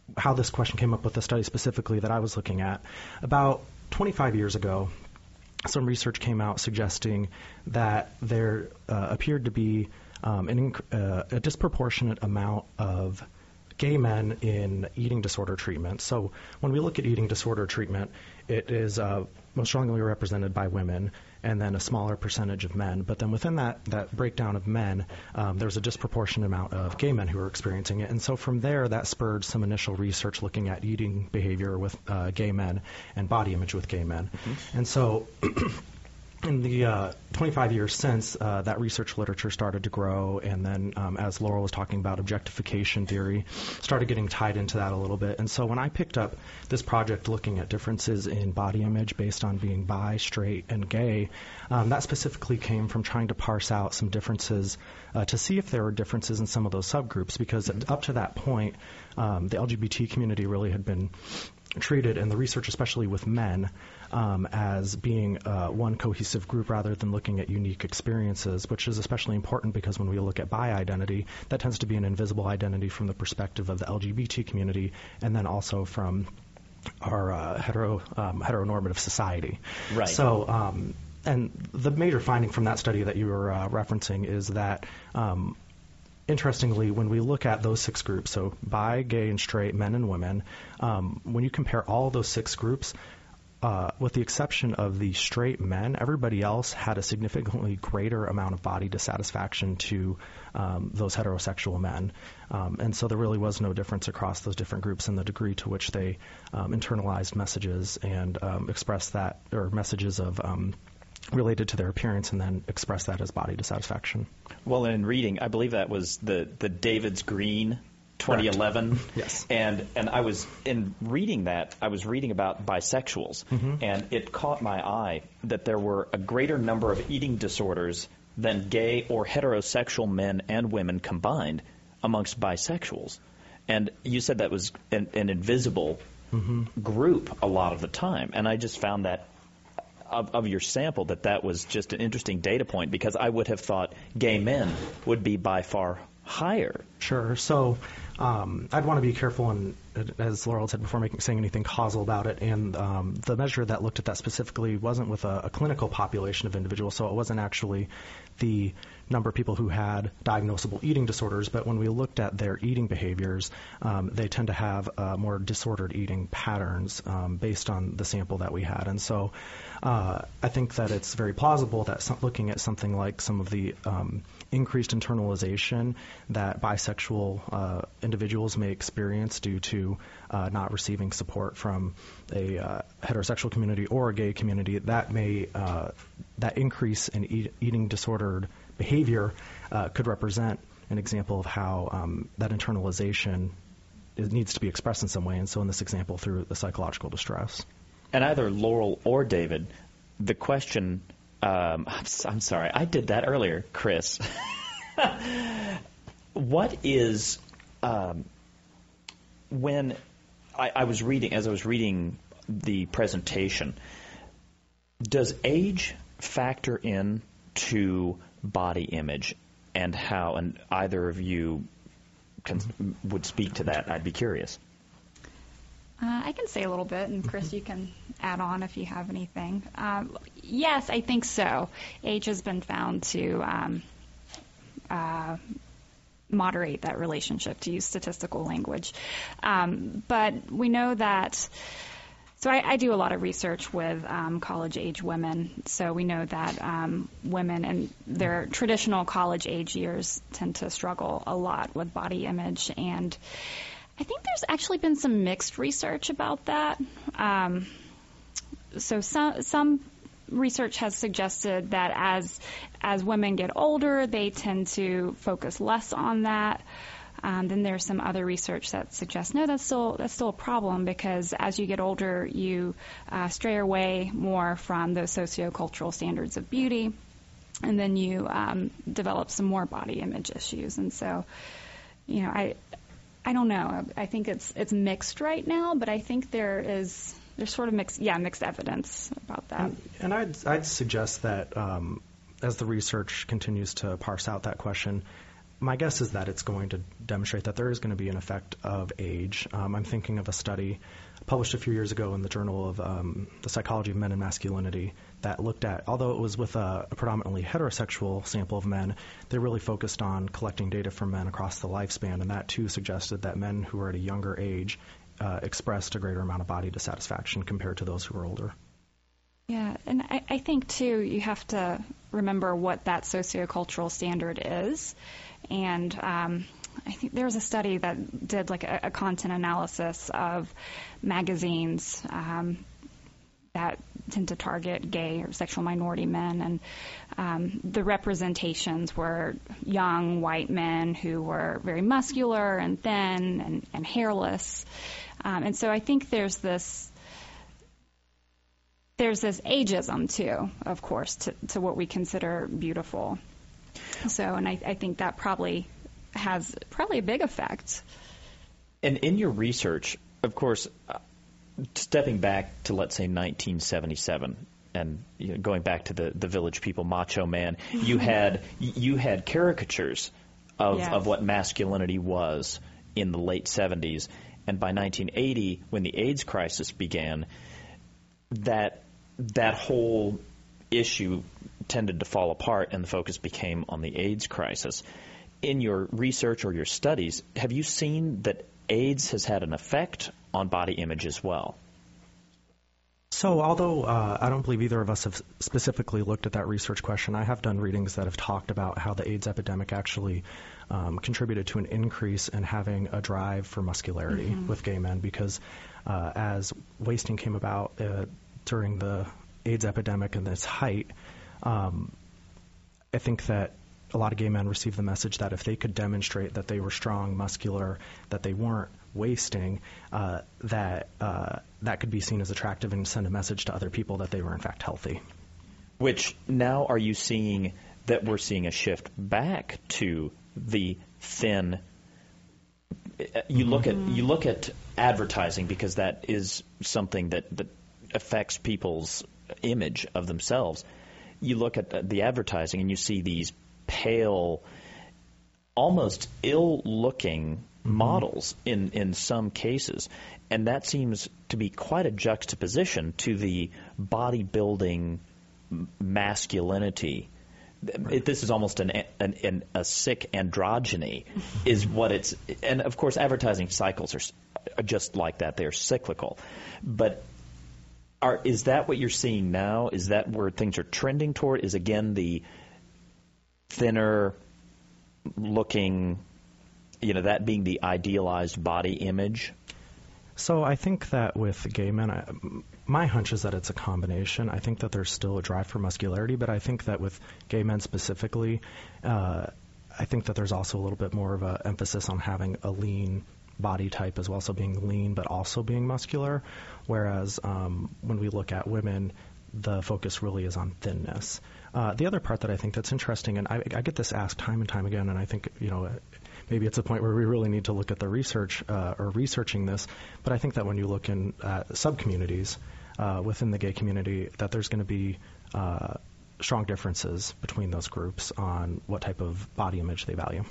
how this question came up with the study specifically that I was looking at. About twenty-five years ago, some research came out suggesting that there uh, appeared to be um, an, uh, a disproportionate amount of gay men in eating disorder treatment. So when we look at eating disorder treatment, it is uh, most strongly represented by women, and then a smaller percentage of men. But then within that, that breakdown of men, um, there's a disproportionate amount of gay men who are experiencing it. And so from there, that spurred some initial research looking at eating behavior with uh, gay men and body image with gay men. Mm-hmm. And so in the uh, twenty-five years since, uh, that research literature started to grow, and then um, as Laurel was talking about, objectification theory started getting tied into that a little bit. And so when I picked up this project looking at differences in body image based on being bi, straight, and gay, um, that specifically came from trying to parse out some differences uh, to see if there were differences in some of those subgroups, because mm-hmm. up to that point, um, the L G B T community really had been treated, and the research, especially with men, um, as being uh, one cohesive group rather than looking at unique experiences, which is especially important because when we look at bi identity, that tends to be an invisible identity from the perspective of the L G B T community, and then also from our uh, hetero um, heteronormative society. Right. So, um, and the major finding from that study that you were uh, referencing is that um, interestingly, when we look at those six groups, so bi, gay, and straight, men and women, um, when you compare all those six groups, uh, with the exception of the straight men, everybody else had a significantly greater amount of body dissatisfaction to um, those heterosexual men. Um, and so there really was no difference across those different groups in the degree to which they um, internalized messages and um, expressed that, or messages of um, related to their appearance, and then express that as body dissatisfaction. Well, in reading, I believe that was the, the David's Green twenty eleven. Correct. Yes. And and I was, in reading that, I was reading about bisexuals, mm-hmm. and it caught my eye that there were a greater number of eating disorders than gay or heterosexual men and women combined amongst bisexuals. And you said that was an, an invisible mm-hmm. group a lot of the time, and I just found that Of, of your sample, that that was just an interesting data point, because I would have thought gay men would be by far higher. Sure. So um, I'd want to be careful, and as Laurel said before, making saying anything causal about it. And um, the measure that looked at that specifically wasn't with a, a clinical population of individuals, so it wasn't actually the number of people who had diagnosable eating disorders, but when we looked at their eating behaviors, um, they tend to have uh, more disordered eating patterns um, based on the sample that we had. And so uh, I think that it's very plausible that some, looking at something like some of the um, increased internalization that bisexual uh, individuals may experience due to uh, not receiving support from a uh, heterosexual community or a gay community, that may uh, that increase in eat, eating disordered behavior uh, could represent an example of how um, that internalization is, needs to be expressed in some way, and so in this example through the psychological distress. And either Laurel or David, the question, um, I'm, I'm sorry, I did that earlier, Chris. What is, um, when I, I was reading, as I was reading the presentation, does age factor in to body image, and how, and either of you can, would speak to that? I'd be curious. Uh, I can say a little bit, and Chris, you can add on if you have anything. Um, yes, I think so. Age has been found to um, uh, moderate that relationship, to use statistical language. Um, but we know that. So I, I do a lot of research with um, college-age women. So we know that um, women in their traditional college-age years tend to struggle a lot with body image. And I think there's actually been some mixed research about that. Um, so some some research has suggested that as as women get older, they tend to focus less on that. Um, then there's some other research that suggests no, that's still that's still a problem, because as you get older, you uh, stray away more from those sociocultural standards of beauty, and then you um, develop some more body image issues. And so, you know, I I don't know. I think it's it's mixed right now, but I think there is there's sort of mixed yeah mixed evidence about that. And, and I'd I'd suggest that um, as the research continues to parse out that question, my guess is that it's going to demonstrate that there is going to be an effect of age. Um, I'm thinking of a study published a few years ago in the Journal of um, the Psychology of Men and Masculinity that looked at, although it was with a, a predominantly heterosexual sample of men, they really focused on collecting data from men across the lifespan, and that too suggested that men who are at a younger age uh, expressed a greater amount of body dissatisfaction compared to those who are older. Yeah, and I, I think, too, you have to remember what that sociocultural standard is. And um, I think there was a study that did like a, a content analysis of magazines um, that tend to target gay or sexual minority men. And um, the representations were young white men who were very muscular and thin and, and hairless. Um, and so I think there's this There's this ageism, too, of course, to, to what we consider beautiful. So, and I, I think that probably has probably a big effect. And in your research, of course, uh, stepping back to, let's say, nineteen seventy-seven, and you know, going back to the, the Village People Macho Man, you had you had caricatures of, yes. of what masculinity was in the late seventies. And by nineteen eighty, when the AIDS crisis began, that that whole issue tended to fall apart and the focus became on the AIDS crisis. In your research or your studies, have you seen that AIDS has had an effect on body image as well? So although uh, I don't believe either of us have specifically looked at that research question, I have done readings that have talked about how the AIDS epidemic actually um, contributed to an increase in having a drive for muscularity mm-hmm. with gay men, because uh, as wasting came about uh, during the AIDS epidemic and its height, um, I think that a lot of gay men received the message that if they could demonstrate that they were strong, muscular, that they weren't wasting, uh, that uh, that could be seen as attractive and send a message to other people that they were in fact healthy. Which now are you seeing that we're seeing a shift back to the thin? You look at you look at advertising, because that is something that, that affects people's image of themselves. You look at the advertising and you see these pale, almost ill-looking mm-hmm. models in, in some cases. And that seems to be quite a juxtaposition to the bodybuilding masculinity. Right. It, this is almost an, an, an a sick androgyny is what it's – and, of course, advertising cycles are, are just like that. They're cyclical. But are, is that what you're seeing now? Is that where things are trending toward? Is, again, the thinner looking, you know, that being the idealized body image? So I think that with gay men, I, my hunch is that it's a combination. I think that there's still a drive for muscularity, but I think that with gay men specifically, uh, I think that there's also a little bit more of an emphasis on having a lean body type as well, so being lean but also being muscular, whereas um, when we look at women, the focus really is on thinness. Uh, the other part that I think that's interesting, and I, I get this asked time and time again, and I think, you know, maybe it's a point where we really need to look at the research uh, or researching this, but I think that when you look in uh, sub-communities uh, within the gay community, that there's going to be uh, strong differences between those groups on what type of body image they value.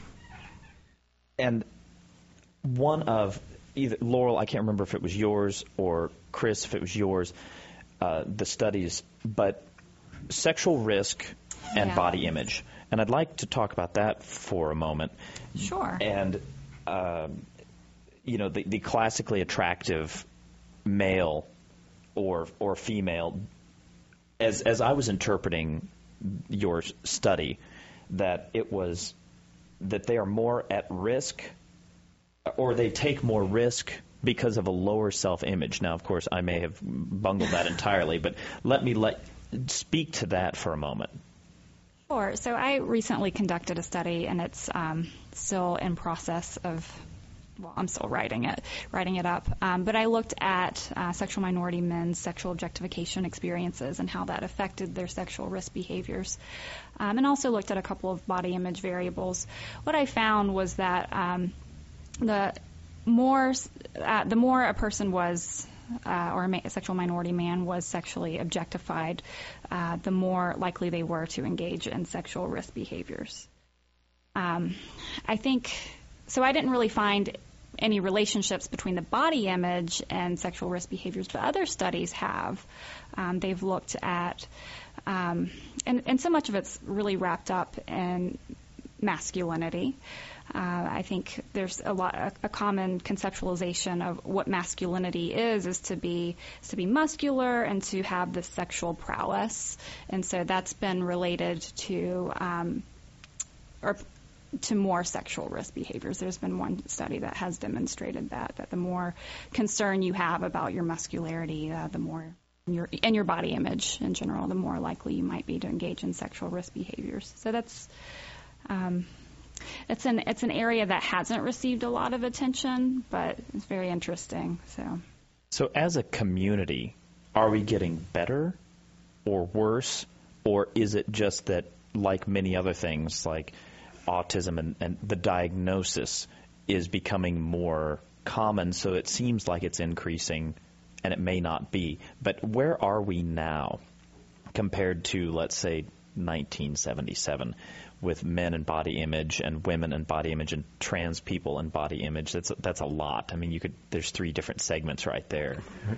And one of either Laurel, I can't remember if it was yours, or Chris, if it was yours, uh, the studies, but sexual risk and yeah. body image. And I'd like to talk about that for a moment. Sure. And, uh, you know, the, the classically attractive male or or female, as as I was interpreting your study, that it was that they are more at risk, or they take more risk because of a lower self-image. Now, of course, I may have bungled that entirely, but let me let speak to that for a moment. Sure. So I recently conducted a study, and it's um, still in process of, well, I'm still writing it, writing it up. Um, but I looked at uh, sexual minority men's sexual objectification experiences and how that affected their sexual risk behaviors, um, and also looked at a couple of body image variables. What I found was that um, the more uh, the more a person was Uh, or a, ma- a sexual minority man was sexually objectified, uh, the more likely they were to engage in sexual risk behaviors. um, I think, so I didn't really find any relationships between the body image and sexual risk behaviors, but other studies have. Um, they've looked at, um, and, and so much of it's really wrapped up in masculinity. Uh, I think there's a lot a, a common conceptualization of what masculinity is is to be is to be muscular and to have this sexual prowess, and so that's been related to um, or to more sexual risk behaviors. There's been one study that has demonstrated that that the more concern you have about your muscularity, uh, the more your and your body image in general, the more likely you might be to engage in sexual risk behaviors. So that's um, It's an it's an area that hasn't received a lot of attention, but it's very interesting. So, so as a community, are we getting better or worse, or is it just that, like many other things, like autism and, and the diagnosis is becoming more common, so it seems like it's increasing, and it may not be. But where are we now compared to, let's say, nineteen seventy-seven? With men and body image and women and body image and trans people and body image? That's that's a lot. I mean, you could. There's three different segments right there.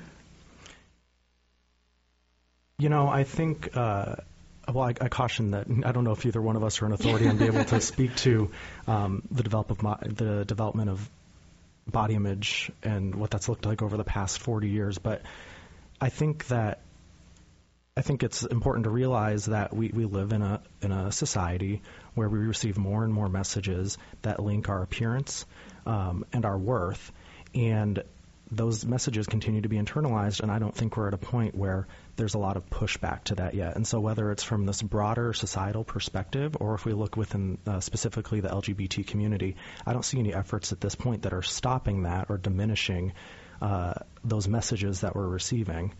You know, I think. Uh, well, I, I caution that I don't know if either one of us are an authority on being able to speak to um, the develop of mo- the development of body image and what that's looked like over the past forty years. But I think that. I think it's important to realize that we, we live in a in a society where we receive more and more messages that link our appearance um, and our worth, and those messages continue to be internalized, and I don't think we're at a point where there's a lot of pushback to that yet. And so whether it's from this broader societal perspective or if we look within uh, specifically the L G B T community, I don't see any efforts at this point that are stopping that or diminishing uh, those messages that we're receiving.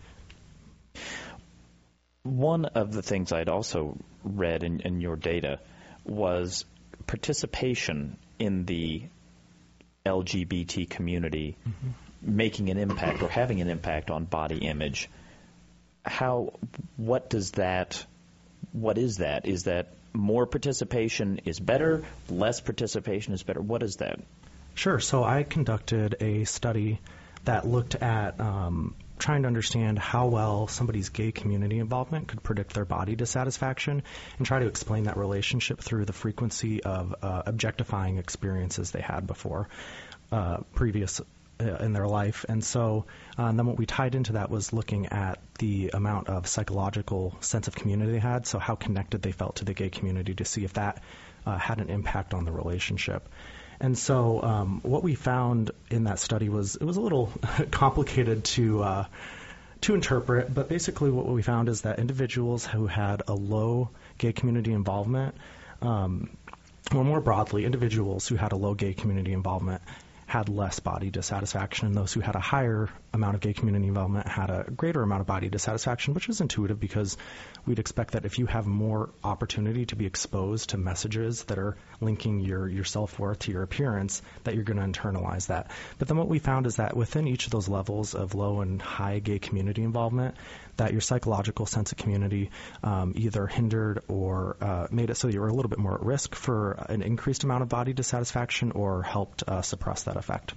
One of the things I'd also read in, in your data was participation in the L G B T community mm-hmm. making an impact or having an impact on body image. How, what does that, what is that? Is that more participation is better, less participation is better? What is that? Sure. So I conducted a study that looked at um, trying to understand how well somebody's gay community involvement could predict their body dissatisfaction and try to explain that relationship through the frequency of uh, objectifying experiences they had before, uh, previous uh, in their life. And so uh, and then what we tied into that was looking at the amount of psychological sense of community they had, so how connected they felt to the gay community to see if that uh, had an impact on the relationship. And so um, what we found in that study was it was a little complicated to uh, to interpret, but basically what we found is that individuals who had a low gay community involvement, um, or more broadly, individuals who had a low gay community involvement had less body dissatisfaction, and those who had a higher amount of gay community involvement had a greater amount of body dissatisfaction, which is intuitive because we'd expect that if you have more opportunity to be exposed to messages that are linking your, your self-worth to your appearance, that you're going to internalize that. But then what we found is that within each of those levels of low and high gay community involvement, that your psychological sense of community um, either hindered or uh, made it so you were a little bit more at risk for an increased amount of body dissatisfaction or helped uh, suppress that effect.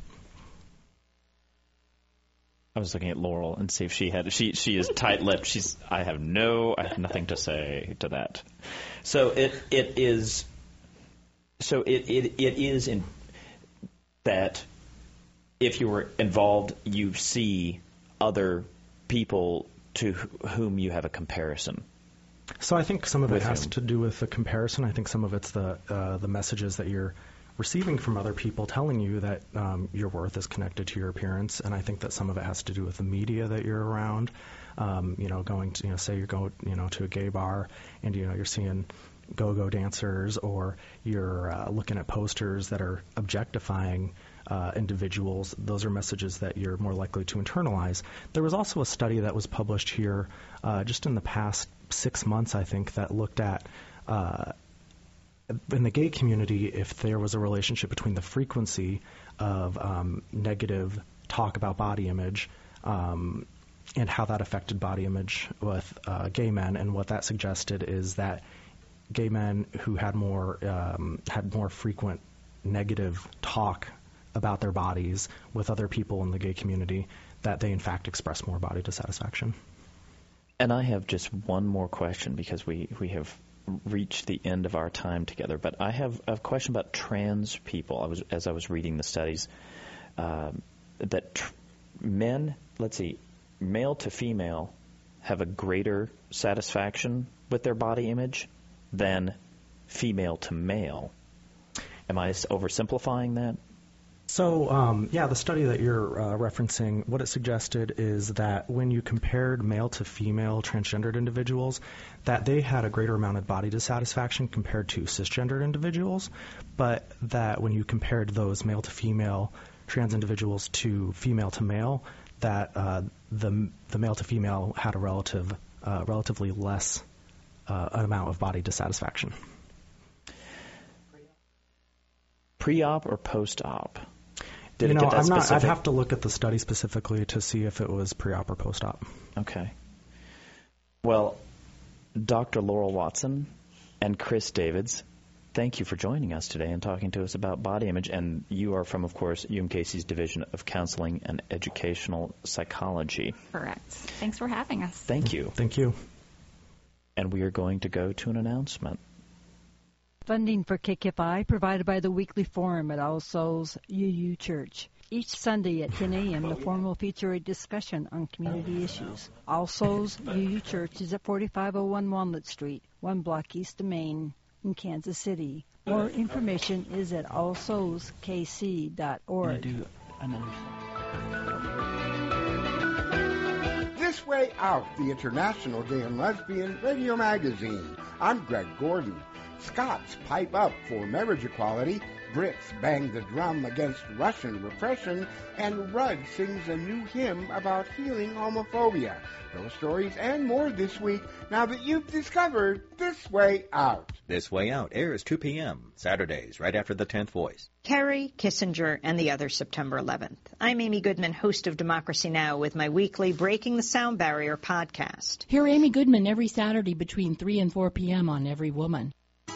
I was looking at Laurel and see if she had. She she is tight-lipped. She's. I have no. I have nothing to say to that. So it it is. So it it, it is in that if you were involved, you see other people to whom you have a comparison. So I think some of it has whom? to do with the comparison. I think some of it's the uh, the messages that you're receiving from other people telling you that um, your worth is connected to your appearance, and I think that some of it has to do with the media that you're around. Um, you know, going to, you know, say you're going, you know, to a gay bar, and you know you're seeing go-go dancers, or you're uh, looking at posters that are objectifying uh, individuals. Those are messages that you're more likely to internalize. There was also a study that was published here uh, just in the past six months, I think, that looked at uh, in the gay community, if there was a relationship between the frequency of um, negative talk about body image um, and how that affected body image with uh, gay men. And what that suggested is that gay men who had more um, had more frequent negative talk about their bodies with other people in the gay community, that they in fact express more body dissatisfaction. And I have just one more question because we, we have reached the end of our time together. But I have a question about trans people. I was as I was reading the studies um, that tr- men, let's see, male to female have a greater satisfaction with their body image than female to male. Am I oversimplifying that? So, um, yeah, the study that you're uh, referencing, what it suggested is that when you compared male to female transgendered individuals, that they had a greater amount of body dissatisfaction compared to cisgendered individuals, but that when you compared those male to female trans individuals to female to male, that uh, the the male to female had a relative, uh, relatively less uh, amount of body dissatisfaction. Pre-op or post-op? Did you it know, get that I'm not, specific? I'd have to look at the study specifically to see if it was pre-op or post-op. Okay. Well, Doctor Laurel Watson and Chris Davids, thank you for joining us today and talking to us about body image. And you are from, of course, U M K C's Division of Counseling and Educational Psychology. Correct. Thanks for having us. Thank you. Thank you. And we are going to go to an announcement. Funding for K K F I provided by the weekly forum at All Souls U U Church. Each Sunday at ten a.m., the forum will feature a discussion on community issues. All Souls U U Church is at forty-five oh one Walnut Street, one block east of Main, in Kansas City. More information is at all souls k c dot org. Do another This Way Out, the International Gay and Lesbian Radio Magazine. I'm Greg Gordon. Scots pipe up for marriage equality, Brits bang the drum against Russian repression, and Rudd sings a new hymn about healing homophobia. Those stories and more this week, now that you've discovered This Way Out. This Way Out airs two p.m. Saturdays, right after the tenth Voice. Kerry, Kissinger, and the other September eleventh. I'm Amy Goodman, host of Democracy Now! With my weekly Breaking the Sound Barrier podcast. Hear Amy Goodman every Saturday between three and four p.m. on Every Woman.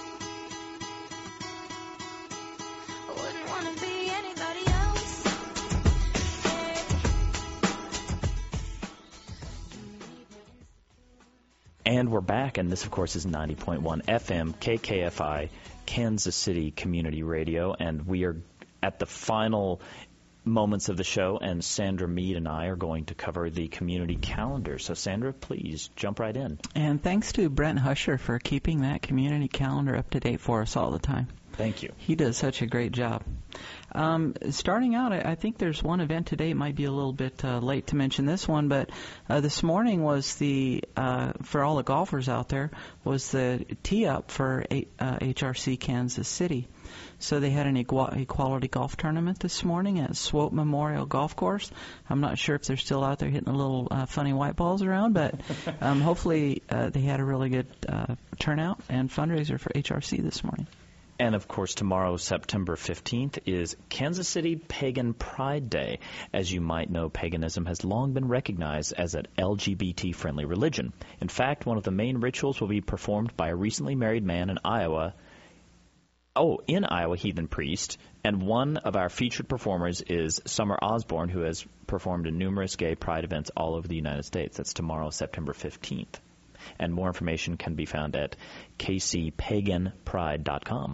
And we're back, and this, of course, is ninety point one F M, K K F I, Kansas City Community Radio, and we are at the final moments of the show, and Sandra Mead and I are going to cover the community calendar. So, Sandra, please jump right in. And thanks to Brent Husher for keeping that community calendar up to date for us all the time. Thank you. He does such a great job. Um, starting out, I, I think there's one event today. It might be a little bit uh, late to mention this one, but uh, this morning was the, uh, for all the golfers out there, was the tee-up for a, uh, H R C Kansas City. So they had an equal, equality golf tournament this morning at Swope Memorial Golf Course. I'm not sure if they're still out there hitting the little uh, funny white balls around, but um, hopefully uh, they had a really good uh, turnout and fundraiser for H R C this morning. And, of course, tomorrow, September fifteenth, is Kansas City Pagan Pride Day. As you might know, paganism has long been recognized as an L G B T-friendly religion. In fact, one of the main rituals will be performed by a recently married man in Iowa, oh, in Iowa heathen priest, and one of our featured performers is Summer Osborne, who has performed in numerous gay pride events all over the United States. That's tomorrow, September fifteenth. And more information can be found at k c pagan pride dot com.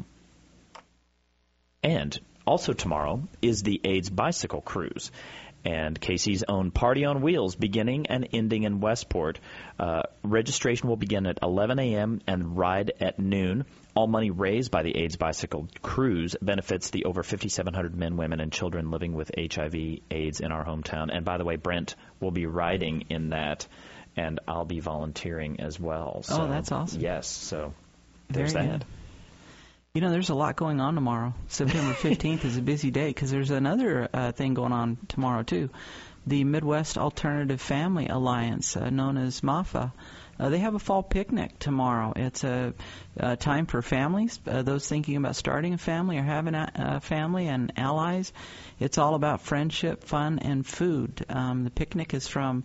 And also tomorrow is the AIDS Bicycle Cruise, and K C's own Party on Wheels beginning and ending in Westport. Uh, registration will begin at eleven a.m. and ride at noon. All money raised by the AIDS Bicycle Cruise benefits the over fifty-seven hundred men, women, and children living with H I V AIDS in our hometown. And by the way, Brent will be riding in that, and I'll be volunteering as well. So, oh, that's awesome. Yes, so there's Very that. Good. You know, there's a lot going on tomorrow. September fifteenth is a busy day because there's another uh, thing going on tomorrow, too. The Midwest Alternative Family Alliance, uh, known as M A F A, uh, they have a fall picnic tomorrow. It's a, a time for families, uh, those thinking about starting a family or having a, a family, and allies. It's all about friendship, fun, and food. Um, the picnic is from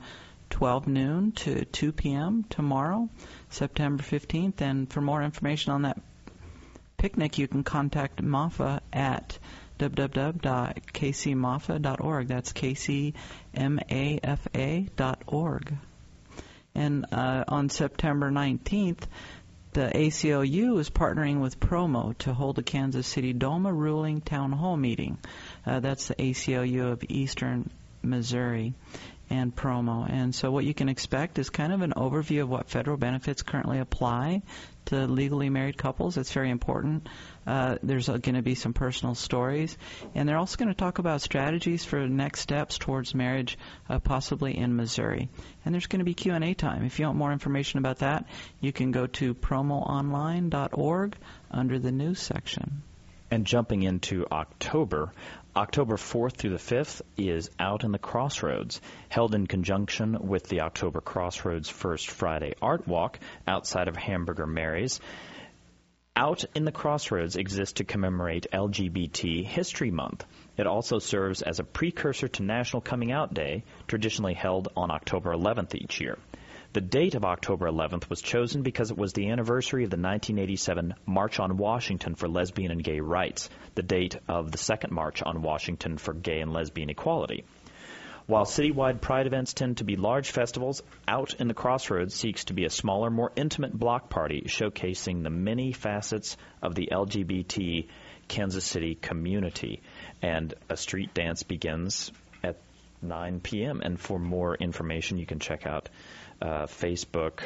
twelve noon to two p.m. tomorrow, September fifteenth. And for more information on that picnic, you can contact M A F A at w w w dot k c m a f a dot org. That's K C M A F A dot org. And uh, on September nineteenth, the A C L U is partnering with Promo to hold a Kansas City DOMA ruling town hall meeting. Uh, that's the A C L U of Eastern Missouri and Promo. And so what you can expect is kind of an overview of what federal benefits currently apply to legally married couples. It's very important. Uh, there's uh, going to be some personal stories. And they're also going to talk about strategies for next steps towards marriage, uh, possibly in Missouri. And there's going to be Q and A time. If you want more information about that, you can go to promo online dot org under the news section. And jumping into October, October fourth through the fifth is Out in the Crossroads, held in conjunction with the October Crossroads First Friday Art Walk outside of Hamburger Mary's. Out in the Crossroads exists to commemorate L G B T History Month. It also serves as a precursor to National Coming Out Day, traditionally held on October eleventh each year. The date of October eleventh was chosen because it was the anniversary of the nineteen eighty-seven March on Washington for Lesbian and Gay Rights, the date of the second March on Washington for gay and lesbian equality. While citywide pride events tend to be large festivals, Out in the Crossroads seeks to be a smaller, more intimate block party showcasing the many facets of the L G B T Kansas City community. And a street dance begins at nine p.m. And for more information, you can check out Uh, Facebook,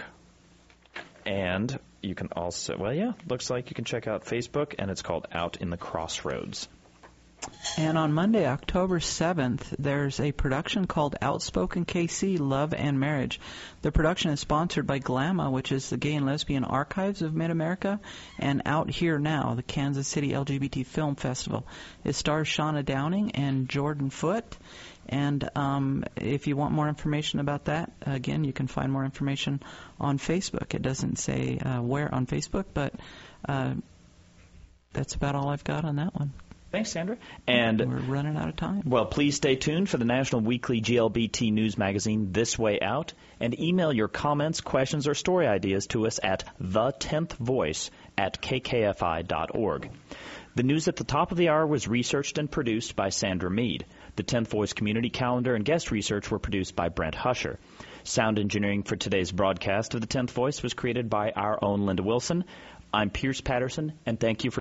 and you can also, well, yeah, looks like you can check out Facebook, and it's called Out in the Crossroads. And on Monday, October seventh, there's a production called Outspoken K C, Love and Marriage. The production is sponsored by GLAMA, which is the Gay and Lesbian Archives of Mid-America, and Out Here Now, the Kansas City L G B T Film Festival. It stars Shauna Downing and Jordan Foote. And um, if you want more information about that, again, you can find more information on Facebook. It doesn't say uh, where on Facebook, but uh, that's about all I've got on that one. Thanks, Sandra. And we're running out of time. Well, please stay tuned for the National Weekly G L B T News Magazine This Way Out, and email your comments, questions, or story ideas to us at the tenth voice at k k f i dot org. The news at the top of the hour was researched and produced by Sandra Mead. The tenth Voice community calendar and guest research were produced by Brent Husher. Sound engineering for today's broadcast of the tenth Voice was created by our own Linda Wilson. I'm Pierce Patterson, and thank you for